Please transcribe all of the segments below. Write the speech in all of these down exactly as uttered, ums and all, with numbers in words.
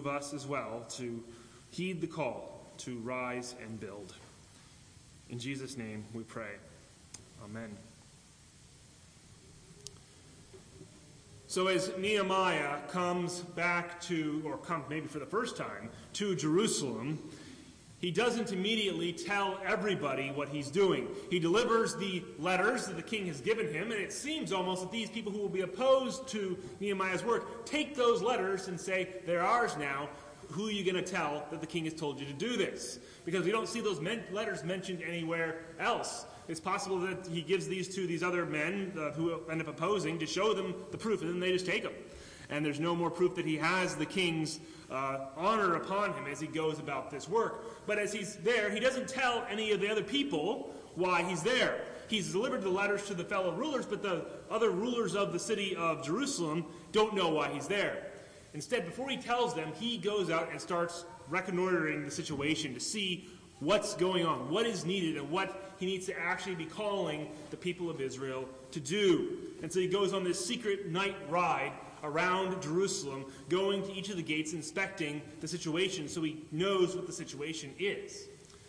of us as well to heed the call to rise and build. In Jesus' name we pray. Amen. So as Nehemiah comes back to, or comes maybe for the first time, to Jerusalem, he doesn't immediately tell everybody what he's doing. He delivers the letters that the king has given him, and it seems almost that these people who will be opposed to Nehemiah's work take those letters and say, they're ours now. Who are you going to tell that the king has told you to do this? Because we don't see those men- letters mentioned anywhere else. It's possible that he gives these to these other men uh, who end up opposing to show them the proof, and then they just take them. And there's no more proof that he has the king's uh, honor upon him as he goes about this work. But as he's there, he doesn't tell any of the other people why he's there. He's delivered the letters to the fellow rulers, but the other rulers of the city of Jerusalem don't know why he's there. Instead, before he tells them, he goes out and starts reconnoitering the situation to see what's going on, what is needed, and what he needs to actually be calling the people of Israel to do. And so he goes on this secret night ride around Jerusalem, going to each of the gates, inspecting the situation so he knows what the situation is.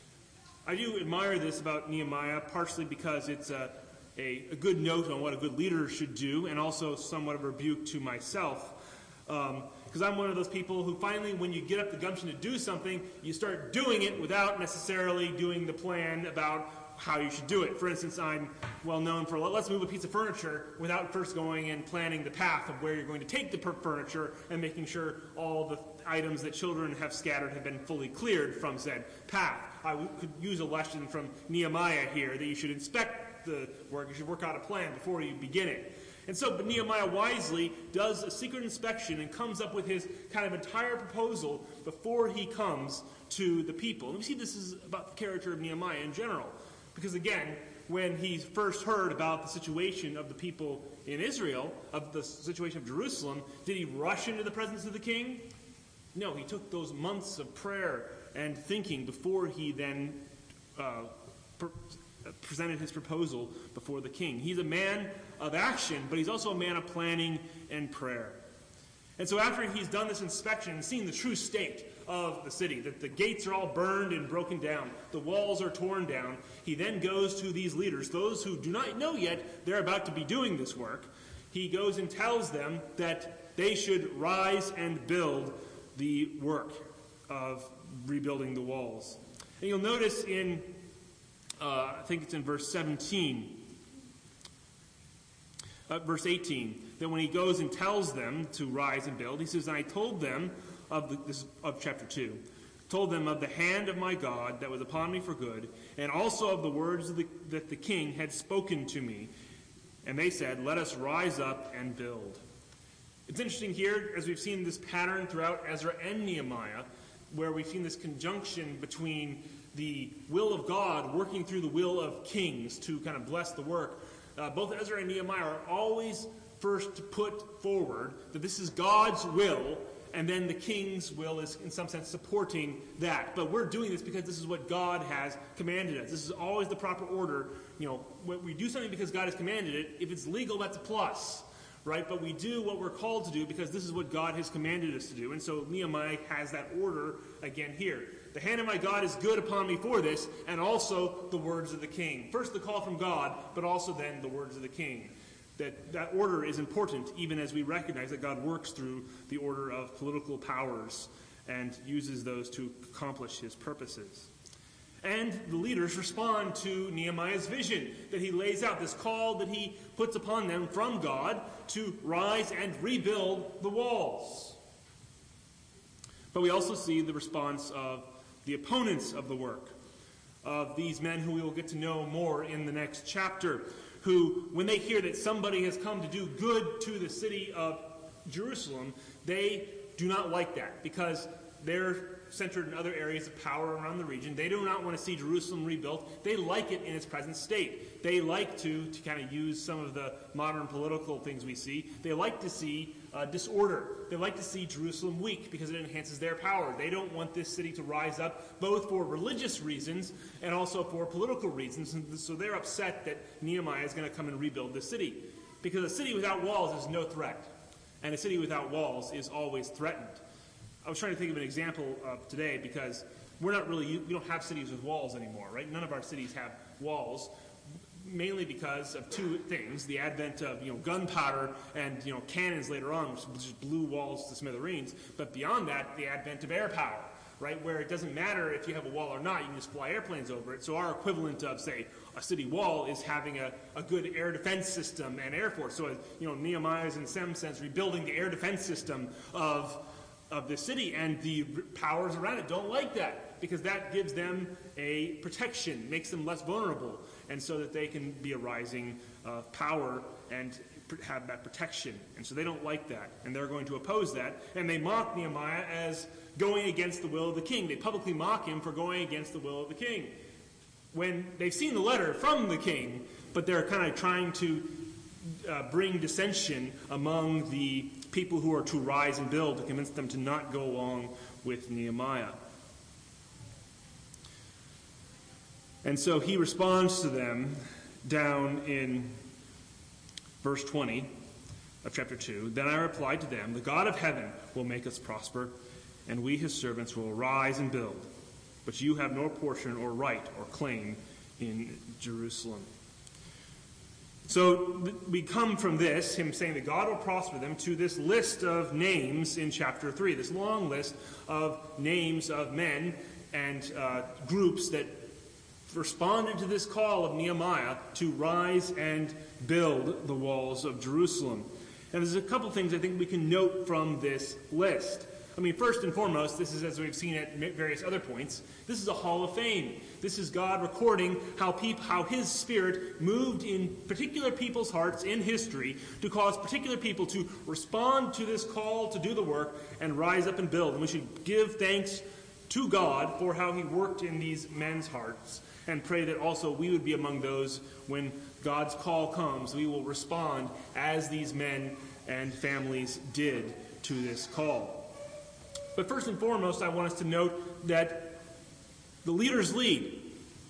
I do admire this about Nehemiah, partially because it's a, a, a good note on what a good leader should do, and also somewhat of a rebuke to myself. Um, because I'm one of those people who finally, when you get up the gumption to do something, you start doing it without necessarily doing the plan about how you should do it. For instance, I'm well known for, let's move a piece of furniture without first going and planning the path of where you're going to take the furniture and making sure all the items that children have scattered have been fully cleared from said path. I w- could use a lesson from Nehemiah here that you should inspect the work, you should work out a plan before you begin it. And so, but Nehemiah wisely does a secret inspection and comes up with his kind of entire proposal before he comes to the people. And we see this is about the character of Nehemiah in general. Because again, when he first heard about the situation of the people in Israel, of the situation of Jerusalem, did he rush into the presence of the king? No, he took those months of prayer and thinking before he then uh, per- presented his proposal before the king. He's a man of action, but he's also a man of planning and prayer. And so after he's done this inspection and seen the true state of the city, that the gates are all burned and broken down, the walls are torn down, he then goes to these leaders, those who do not know yet they're about to be doing this work. He goes and tells them that they should rise and build the work of rebuilding the walls. And you'll notice in Uh, I think it's in verse seventeen, uh, verse eighteen, that when he goes and tells them to rise and build, he says, "And I told them of the, this of chapter two, told them of the hand of my God that was upon me for good, and also of the words of the, that the king had spoken to me. And they said, let us rise up and build." It's interesting here, as we've seen this pattern throughout Ezra and Nehemiah, where we've seen this conjunction between the will of God working through the will of kings to kind of bless the work. Uh, both Ezra and Nehemiah are always first put forward that this is God's will, and then the king's will is in some sense supporting that. But we're doing this because this is what God has commanded us. This is always the proper order. You know, when we do something because God has commanded it, if it's legal, that's a plus. Right? But we do what we're called to do because this is what God has commanded us to do. And so Nehemiah has that order again here. The hand of my God is good upon me for this, and also the words of the king. First the call from God, but also then the words of the king. That that order is important even as we recognize that God works through the order of political powers and uses those to accomplish his purposes. And the leaders respond to Nehemiah's vision that he lays out, this call that he puts upon them from God to rise and rebuild the walls. But we also see the response of the opponents of the work, of these men who we will get to know more in the next chapter, who, when they hear that somebody has come to do good to the city of Jerusalem, they do not like that because they're centered in other areas of power around the region. They do not want to see Jerusalem rebuilt. They like it in its present state. They like to, to kind of use some of the modern political things we see. They like to see uh, disorder. They like to see Jerusalem weak because it enhances their power. They don't want this city to rise up, both for religious reasons and also for political reasons. And so they're upset that Nehemiah is going to come and rebuild the city. Because a city without walls is no threat. And a city without walls is always threatened. I was trying to think of an example of today because we're not really, we don't have cities with walls anymore, right? None of our cities have walls, mainly because of two things: the advent of, you know, gunpowder and, you know, cannons later on, which just blew walls to smithereens. But beyond that, the advent of air power, right, where it doesn't matter if you have a wall or not, you can just fly airplanes over it. So our equivalent of, say, a city wall is having a, a good air defense system and air force. So, you know, Nehemiah is in some sense rebuilding the air defense system of, of the city, and the powers around it don't like that, because that gives them a protection, makes them less vulnerable, and so that they can be a rising uh, power and have that protection. And so they don't like that, and they're going to oppose that, and they mock Nehemiah as going against the will of the king. They publicly mock him for going against the will of the king, when they've seen the letter from the king, but they're kind of trying to uh, bring dissension among the people who are to rise and build, to convince them to not go along with Nehemiah. And so he responds to them down in verse twenty of chapter two. Then I replied to them, "The God of heaven will make us prosper, and we his servants will arise and build. But you have no portion or right or claim in Jerusalem." So th- we come from this, him saying that God will prosper them, to this list of names in chapter three, this long list of names of men and uh, groups that responded to this call of Nehemiah to rise and build the walls of Jerusalem. And there's a couple things I think we can note from this list. I mean, first and foremost, this is, as we've seen at various other points, this is a hall of fame. This is God recording how peop- how his spirit moved in particular people's hearts in history to cause particular people to respond to this call to do the work and rise up and build. And we should give thanks to God for how he worked in these men's hearts, and pray that also we would be among those when God's call comes. We will respond as these men and families did to this call. But first and foremost, I want us to note that the leaders lead.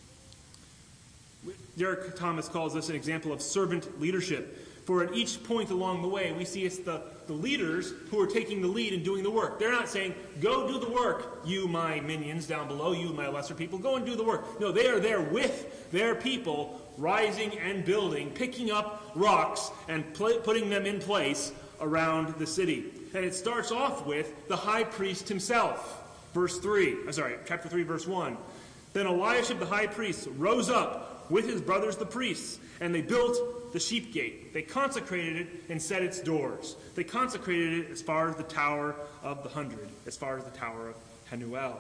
Derek Thomas calls this an example of servant leadership. For at each point along the way, we see it's the, the leaders who are taking the lead and doing the work. They're not saying, "Go do the work, you my minions down below, you my lesser people, go and do the work." No, they are there with their people, rising and building, picking up rocks and pl- putting them in place around the city. And it starts off with the high priest himself. Verse three, I'm sorry, chapter three, verse one. Then Eliashib the high priest rose up with his brothers the priests, and they built the sheep gate. They consecrated it and set its doors. They consecrated it as far as the Tower of the Hundred, as far as the Tower of Hanuel.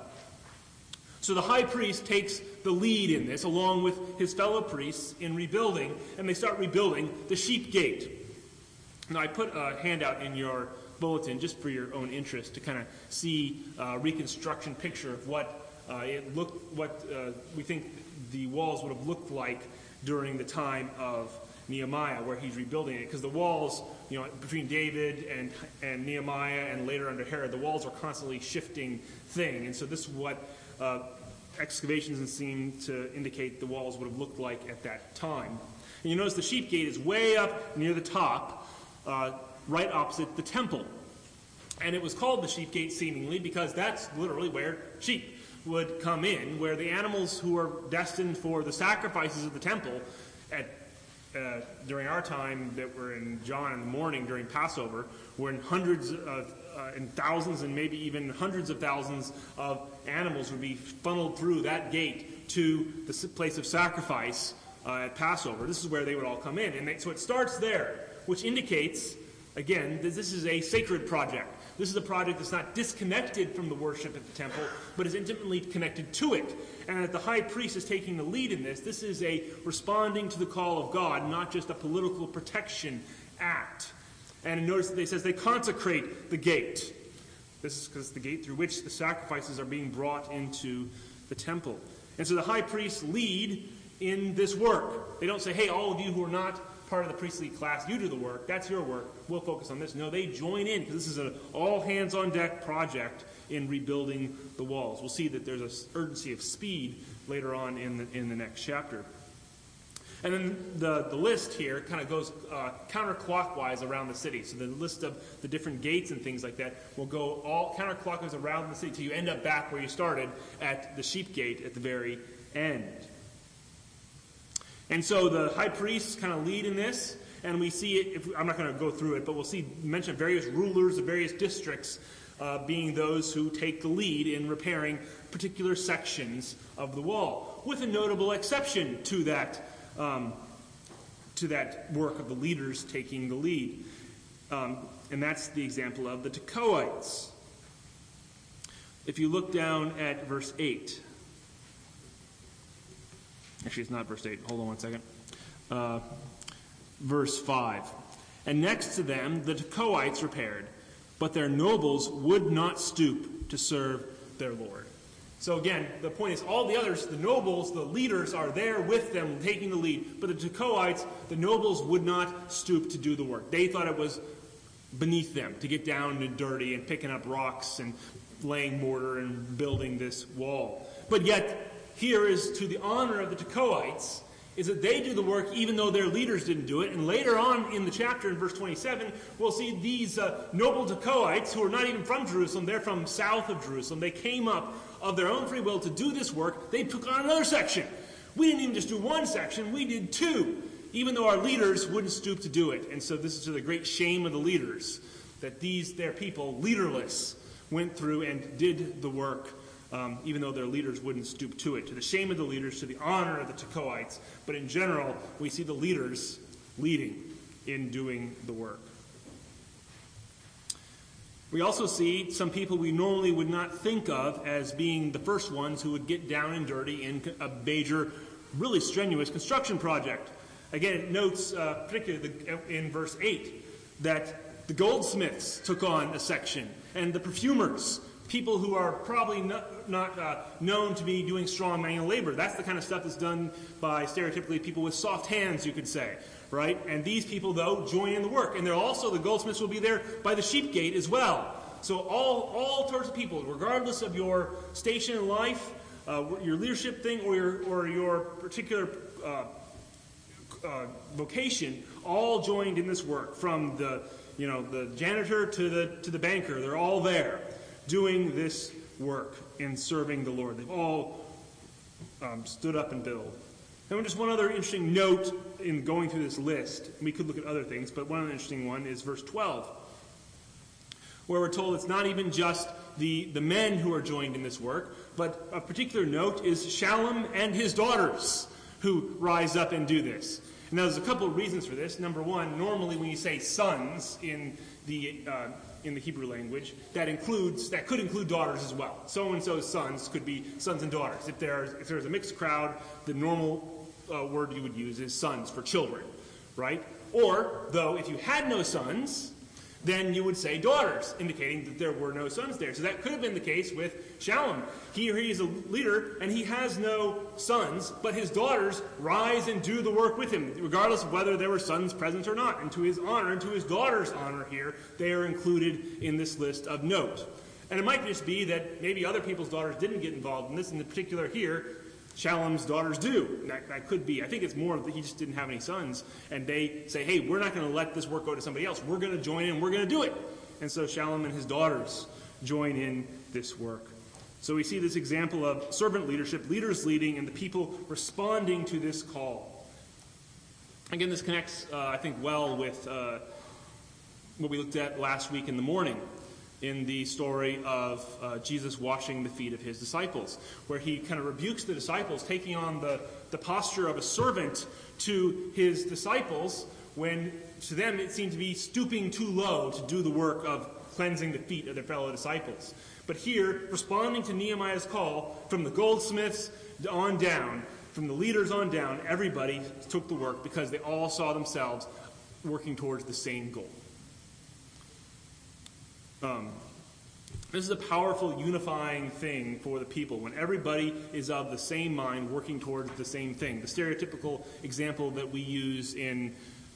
So the high priest takes the lead in this, along with his fellow priests, in rebuilding, and they start rebuilding the sheep gate. Now, I put a handout in your bulletin just for your own interest to kind of see a reconstruction picture of what uh, it looked, what uh, we think the walls would have looked like during the time of Nehemiah, where he's rebuilding it. Because the walls, you know, between David and and Nehemiah and later under Herod, the walls are constantly shifting thing. And so this is what uh, excavations seem to indicate the walls would have looked like at that time. And you notice the sheep gate is way up near the top, uh, right opposite the temple. And it was called the sheep gate seemingly because that's literally where sheep would come in, where the animals who are destined for the sacrifices of the temple at uh, during our time that were in John in the morning during Passover, were in hundreds of, uh, in thousands and maybe even hundreds of thousands of animals would be funneled through that gate to the place of sacrifice uh, at Passover. This is where they would all come in. And they, so it starts there, which indicates, again, that this is a sacred project. This is a project that's not disconnected from the worship at the temple, but is intimately connected to it. And that the high priest is taking the lead in this. This is a responding to the call of God, not just a political protection act. And notice that they says they consecrate the gate. This is because the gate through which the sacrifices are being brought into the temple. And so the high priests lead in this work. They don't say, "Hey, all of you who are not part of the priestly class, you do the work. That's your work. We'll focus on this." No, they join in because this is an all-hands-on-deck project in rebuilding the walls. We'll see that there's an urgency of speed later on in the, in the next chapter. And then the, the list here kind of goes uh, counterclockwise around the city. So the list of the different gates and things like that will go all counterclockwise around the city till you end up back where you started at the sheep gate at the very end. And so the high priests kind of lead in this, and we see it, if, I'm not going to go through it, but we'll see mention of various rulers of various districts uh, being those who take the lead in repairing particular sections of the wall, with a notable exception to that Um, to that work of the leaders taking the lead. Um, and that's the example of the Tekoites. If you look down at verse eight. Actually, it's not verse eight. Hold on one second. Uh, verse five. And next to them, the Tekoites repaired, but their nobles would not stoop to serve their Lord. So again, the point is all the others, the nobles, the leaders are there with them taking the lead. But the Tekoites, the nobles would not stoop to do the work. They thought it was beneath them to get down and dirty and picking up rocks and laying mortar and building this wall. But yet, here is to the honor of the Tekoites, is that they do the work even though their leaders didn't do it. And later on in the chapter, in verse twenty-seven, we'll see these uh, noble Tekoites, who are not even from Jerusalem, they're from south of Jerusalem. They came up of their own free will to do this work. They took on another section. We didn't even just do one section, we did two, even though our leaders wouldn't stoop to do it. And so this is to the great shame of the leaders, that these, their people, leaderless, went through and did the work, um, even though their leaders wouldn't stoop to it. To the shame of the leaders, to the honor of the Tekoites. But in general, we see the leaders leading in doing the work. We also see some people we normally would not think of as being the first ones who would get down and dirty in a major, really strenuous construction project. Again, it notes, uh, particularly the, in verse eight, that the goldsmiths took on a section, and the perfumers, people who are probably not, not uh, known to be doing strong manual labor. That's the kind of stuff that's done by stereotypically people with soft hands, you could say. Right? And these people, though, join in the work. And they're also, the goldsmiths will be there by the sheep gate as well. So all, all sorts of people, regardless of your station in life, uh, your leadership thing, or your, or your particular uh, uh, vocation, all joined in this work. From the, you know, the janitor to the, to the banker, they're all there doing this work in serving the Lord. They've all um, stood up and billed. And just one other interesting note in going through this list. We could look at other things, but one interesting one is verse twelve, where we're told it's not even just the, the men who are joined in this work, but of particular note is Shallum and his daughters who rise up and do this. Now, there's a couple of reasons for this. Number one, normally when you say sons in the uh, in the Hebrew language, that includes that could include daughters as well. So-and-so's sons could be sons and daughters. If there's if there's a mixed crowd, the normal uh, word you would use is sons for children, right? Or, though, if you had no sons, then you would say daughters, indicating that there were no sons there. So that could have been the case with Shallum. He, he is a leader, and he has no sons, but his daughters rise and do the work with him, regardless of whether there were sons present or not. And to his honor, and to his daughter's honor here, they are included in this list of note. And it might just be that maybe other people's daughters didn't get involved in this. In particular here, Shallum's daughters do. That, that could be. I think it's more that he just didn't have any sons. And they say, hey, we're not going to let this work go to somebody else. We're going to join in. We're going to do it. And so Shallum and his daughters join in this work. So we see this example of servant leadership, leaders leading, and the people responding to this call. Again, this connects, uh, I think, well with uh, what we looked at last week in the morning, in the story of uh, Jesus washing the feet of his disciples, where he kind of rebukes the disciples, taking on the, the posture of a servant to his disciples, when to them it seemed to be stooping too low to do the work of cleansing the feet of their fellow disciples. But here, responding to Nehemiah's call, from the goldsmiths on down, from the leaders on down, everybody took the work because they all saw themselves working towards the same goal. Um, this is a powerful unifying thing for the people when everybody is of the same mind working towards the same thing. The stereotypical example that we use in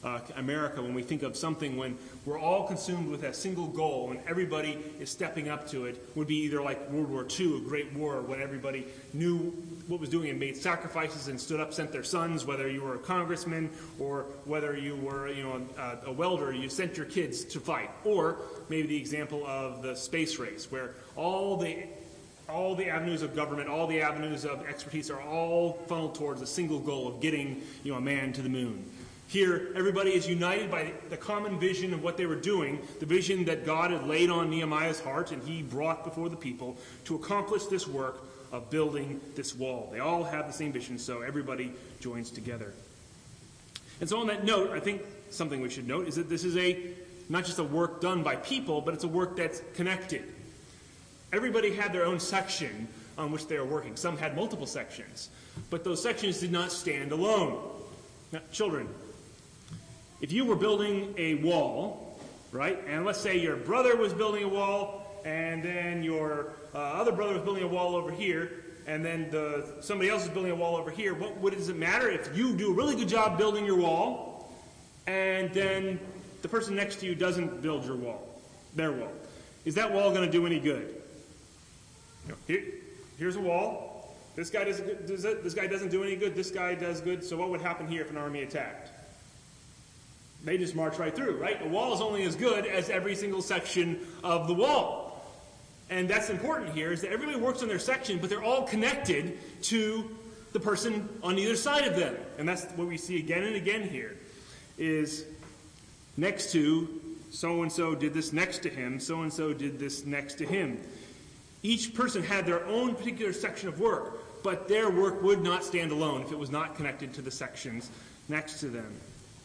uh, America when we think of something when we're all consumed with a single goal and everybody is stepping up to it, would be either like World War Two, a great war, when everybody knew what was doing and made sacrifices and stood up, sent their sons, whether you were a congressman or whether you were, you know, a, a welder, you sent your kids to fight. Or maybe the example of the space race, where all the all the avenues of government, all the avenues of expertise are all funneled towards a single goal of getting, you know, a man to the moon. Here, everybody is united by the common vision of what they were doing, the vision that God had laid on Nehemiah's heart and he brought before the people to accomplish this work of building this wall. They all have the same vision, so everybody joins together. And so on that note, I think something we should note is that this is a not just a work done by people, but it's a work that's connected. Everybody had their own section on which they were working. Some had multiple sections, but those sections did not stand alone. Now, children, if you were building a wall, right, and let's say your brother was building a wall, and then your uh, other brother was building a wall over here, and then the, somebody else is building a wall over here, what, what does it matter if you do a really good job building your wall, and then the person next to you doesn't build your wall, their wall? Is that wall going to do any good? You know, here, here's a wall. This guy doesn't. Does it, this guy doesn't do any good. This guy does good. So what would happen here if an army attacked? They just march right through, right? A wall is only as good as every single section of the wall, and that's important here. Is that everybody works on their section, but they're all connected to the person on either side of them, and that's what we see again and again here. Is next to so and so did this next to him. So and so did this next to him. Each person had their own particular section of work, but their work would not stand alone if it was not connected to the sections next to them.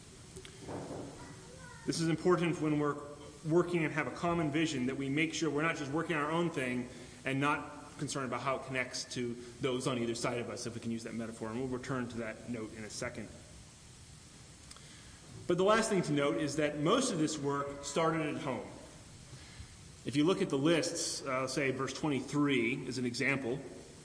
This is important when we're working and have a common vision, that we make sure we're not just working on our own thing and not concerned about how it connects to those on either side of us, if we can use that metaphor. And we'll return to that note in a second. But the last thing to note is that most of this work started at home. If you look at the lists, uh, say verse twenty-three is an example.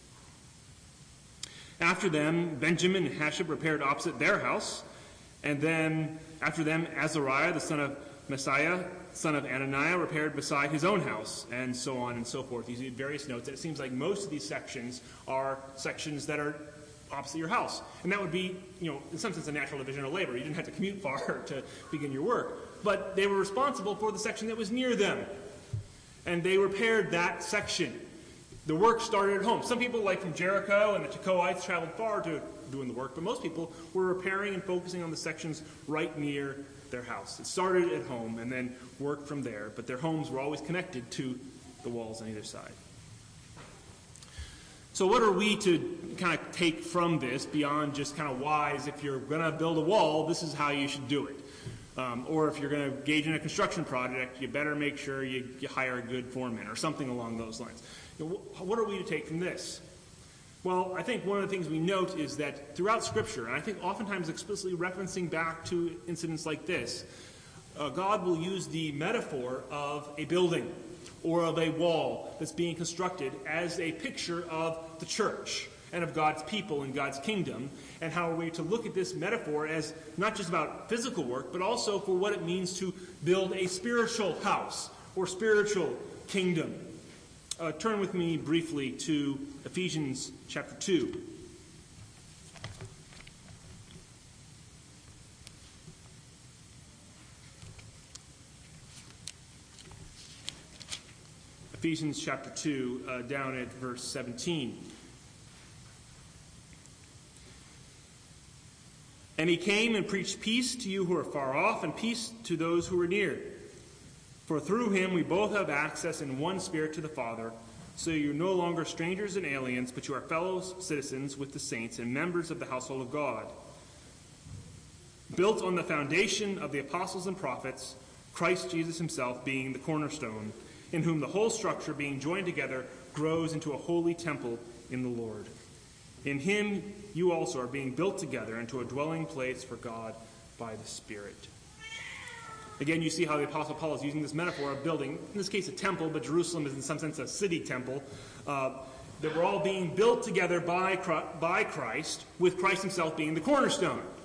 After them, Benjamin and Hashab repaired opposite their house. And then after them, Azariah, the son of Messiah, son of Ananiah, repaired beside his own house, and so on and so forth. You see various notes. And it seems like most of these sections are sections that are opposite your house. And that would be, you know, in some sense, a natural division of labor. You didn't have to commute far to begin your work. But they were responsible for the section that was near them. And they repaired that section. The work started at home. Some people, like from Jericho and the Tekoites, traveled far to doing the work, but most people were repairing and focusing on the sections right near their house. It started at home and then worked from there, but their homes were always connected to the walls on either side. So what are we to kind of take from this beyond just kind of wise, if you're going to build a wall, this is how you should do it? Um, or if you're going to engage in a construction project, you better make sure you, you hire a good foreman or something along those lines. You know, what are we to take from this? Well, I think one of the things we note is that throughout Scripture, and I think oftentimes explicitly referencing back to incidents like this, uh, God will use the metaphor of a building or of a wall that's being constructed as a picture of the church and of God's people and God's kingdom, and how are we to look at this metaphor as not just about physical work, but also for what it means to build a spiritual house or spiritual kingdom. Uh, turn with me briefly to Ephesians chapter two. Ephesians chapter two, uh, down at verse seventeen. And he came and preached peace to you who are far off, and peace to those who are near. For through him we both have access in one Spirit to the Father. So you're no longer strangers and aliens, but you are fellow citizens with the saints and members of the household of God, built on the foundation of the apostles and prophets, Christ Jesus himself being the cornerstone, in whom the whole structure, being joined together, grows into a holy temple in the Lord. In him you also are being built together into a dwelling place for God by the Spirit. Again, you see how the Apostle Paul is using this metaphor of building, in this case a temple, but Jerusalem is in some sense a city temple, uh, that we're all being built together by, by Christ, with Christ himself being the cornerstone.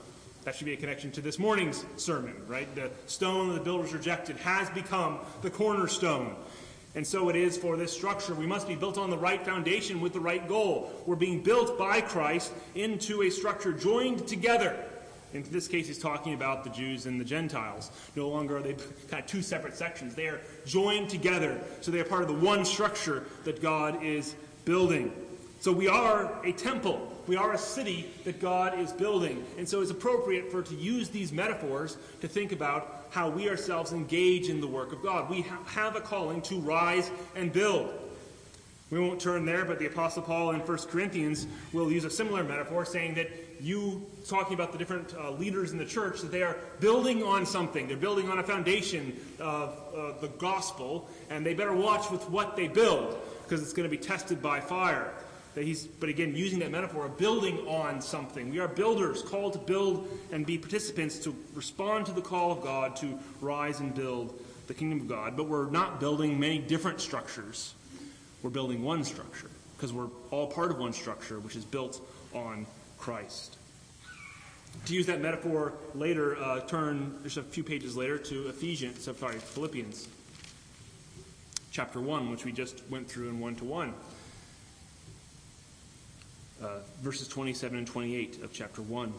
That should be a connection to this morning's sermon, right? The stone that the builders rejected has become the cornerstone. And so it is for this structure. We must be built on the right foundation with the right goal. We're being built by Christ into a structure joined together. In this case, he's talking about the Jews and the Gentiles. No longer are they kind of two separate sections. They are joined together, so they are part of the one structure that God is building. So we are a temple. We are a city that God is building. And so it's appropriate for to use these metaphors to think about how we ourselves engage in the work of God. We ha- have a calling to rise and build. We won't turn there, but the Apostle Paul in First Corinthians will use a similar metaphor, saying that you, talking about the different uh, leaders in the church, that they are building on something. They're building on a foundation of uh, the gospel, and they better watch with what they build, because it's going to be tested by fire. That he's, but again, using that metaphor of building on something. We are builders, called to build and be participants, to respond to the call of God, to rise and build the kingdom of God. But we're not building many different structures. We're building one structure, because we're all part of one structure, which is built on Christ. To use that metaphor later, uh, turn just a few pages later to Ephesians, sorry, Philippians, chapter one, which we just went through in one-to-one. Uh, verses twenty-seven and twenty-eight of chapter one.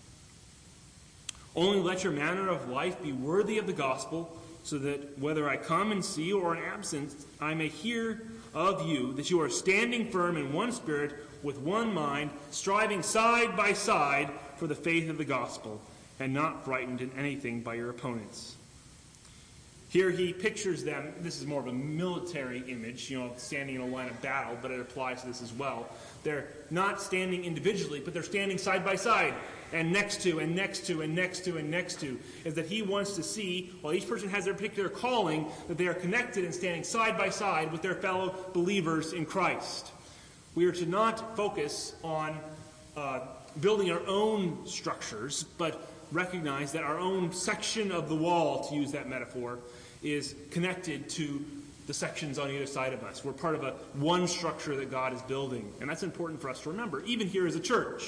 Only let your manner of life be worthy of the gospel, so that whether I come and see you or in absence, I may hear of you that you are standing firm in one spirit, with one mind, striving side by side for the faith of the gospel, and not frightened in anything by your opponents. Here he pictures them, this is more of a military image, you know, standing in a line of battle, but it applies to this as well. They're not standing individually, but they're standing side by side, and next to, and next to, and next to, and next to, is that he wants to see, while each person has their particular calling, that they are connected and standing side by side with their fellow believers in Christ. We are to not focus on uh, building our own structures, but recognize that our own section of the wall, to use that metaphor, is connected to the sections on either side of us. We're part of a one structure that God is building. And that's important for us to remember, even here as a church.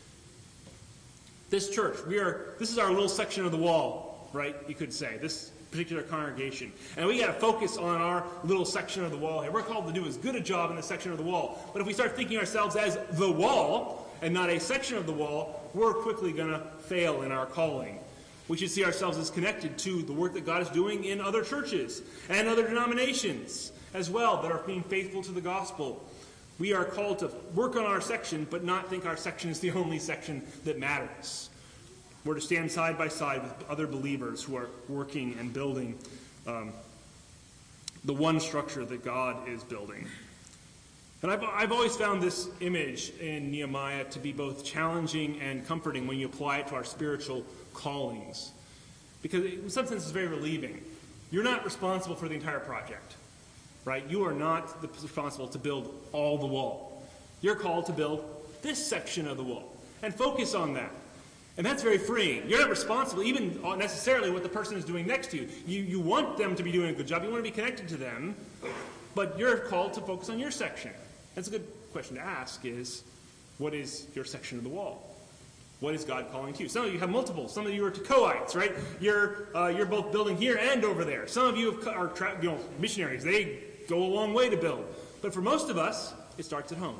This church, we are. This is our little section of the wall, right? You could say, this particular congregation. And we got to focus on our little section of the wall here. We're called to do as good a job in the section of the wall. But if we start thinking ourselves as the wall and not a section of the wall, we're quickly going to fail in our calling. We should see ourselves as connected to the work that God is doing in other churches and other denominations as well that are being faithful to the gospel. We are called to work on our section, but not think our section is the only section that matters. We're to stand side by side with other believers who are working and building um, the one structure that God is building. And I've, I've always found this image in Nehemiah to be both challenging and comforting when you apply it to our spiritual callings. Because in some sense it's very relieving. You're not responsible for the entire project, right? You are not responsible to build all the wall. You're called to build this section of the wall and focus on that. And that's very freeing. You're not responsible even necessarily what the person is doing next to you. You, you want them to be doing a good job. You want to be connected to them, but you're called to focus on your section. That's a good question to ask is, what is your section of the wall? What is God calling to you? Some of you have multiple. Some of you are Tekoites, right? You're uh, you're both building here and over there. Some of you are tra- you know, missionaries. They go a long way to build. But for most of us, it starts at home.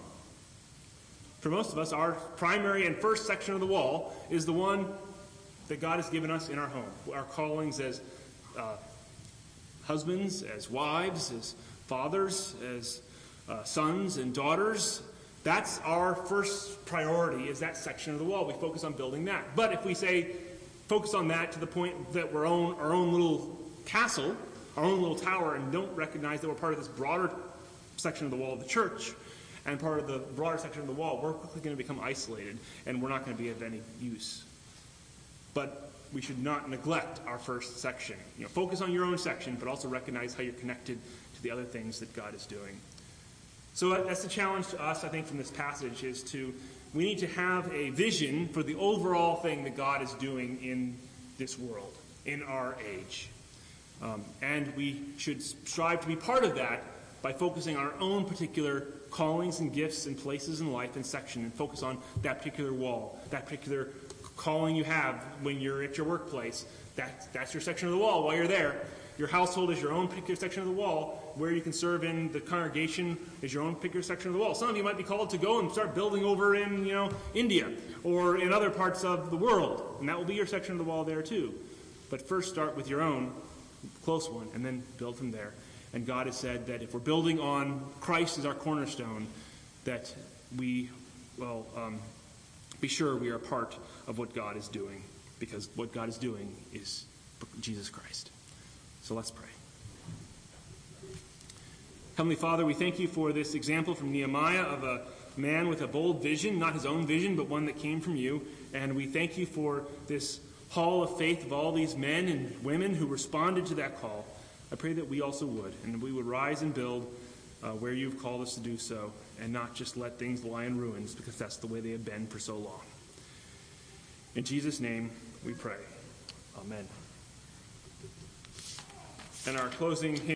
For most of us, our primary and first section of the wall is the one that God has given us in our home. Our callings as uh, husbands, as wives, as fathers, as uh, sons and daughters. That's our first priority, is that section of the wall. We focus on building that. But if we say, focus on that to the point that we're own, our own little castle, our own little tower, and don't recognize that we're part of this broader section of the wall of the church, and part of the broader section of the wall, we're quickly going to become isolated, and we're not going to be of any use. But we should not neglect our first section. You know, focus on your own section, but also recognize how you're connected to the other things that God is doing. So that's the challenge to us, I think, from this passage, is to, we need to have a vision for the overall thing that God is doing in this world, in our age. Um, and we should strive to be part of that by focusing on our own particular callings and gifts and places in life and section, and focus on that particular wall, that particular calling you have when you're at your workplace. That, that's your section of the wall while you're there. Your household is your own particular section of the wall. Where you can serve in the congregation is your own particular section of the wall. Some of you might be called to go and start building over in, you know, India or in other parts of the world. And that will be your section of the wall there too. But first start with your own close one and then build from there. And God has said that if we're building on Christ as our cornerstone, that we will um, be sure we are a part of what God is doing, because what God is doing is Jesus Christ. So let's pray. Heavenly Father, we thank you for this example from Nehemiah of a man with a bold vision, not his own vision, but one that came from you. And we thank you for this hall of faith of all these men and women who responded to that call. I pray that we also would, and we would rise and build uh, where you've called us to do so, and not just let things lie in ruins, because that's the way they have been for so long. In Jesus' name we pray. Amen. And our closing hymn.